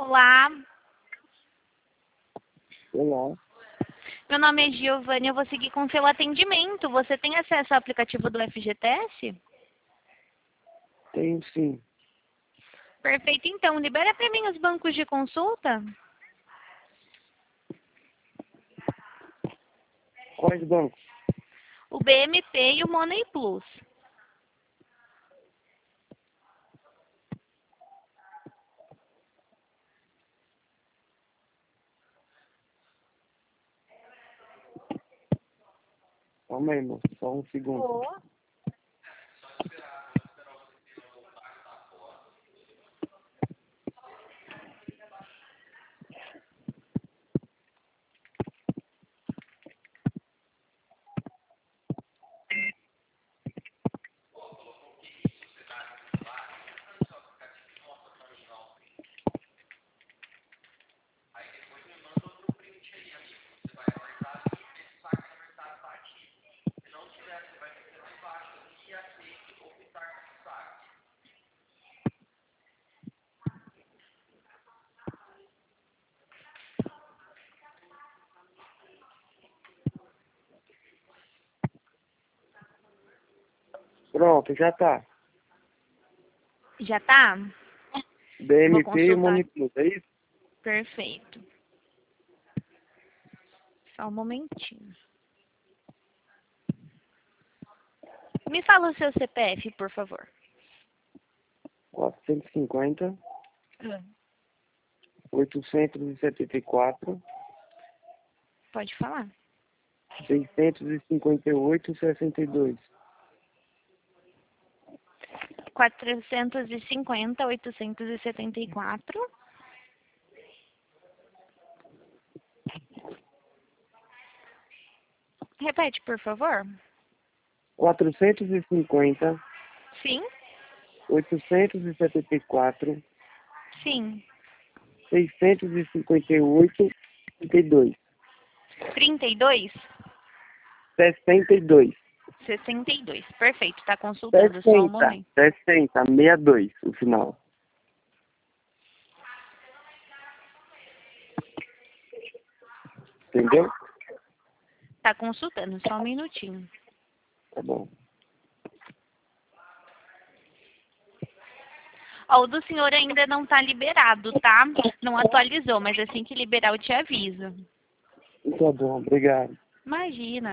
Olá, Olá, meu nome é Giovanni, eu vou seguir com o seu atendimento. Você tem acesso ao aplicativo do FGTS? tenho sim. Perfeito, então, libera para mim os bancos de consulta. Quais bancos? O BMP e o Money Plus. Calma aí, moço, só um segundo. Pronto, já tá. Já tá? Vou BMP e consultar. Moniplus, é isso? Perfeito. Só um momentinho. Me fala o seu CPF, por favor. 450, 874, Pode falar. 658, 62. 450, 874. Repete, por favor. 450, Sim? 874, Sim. 658, 62. 32? 62. 62. Perfeito. Está consultando só um 60, momento. 60, 62, o final. Entendeu? Está consultando só um minutinho. Tá bom. Ó, o do senhor ainda não está liberado, tá? Não atualizou, mas assim que liberar eu te aviso. Tá bom, obrigado. Imagina.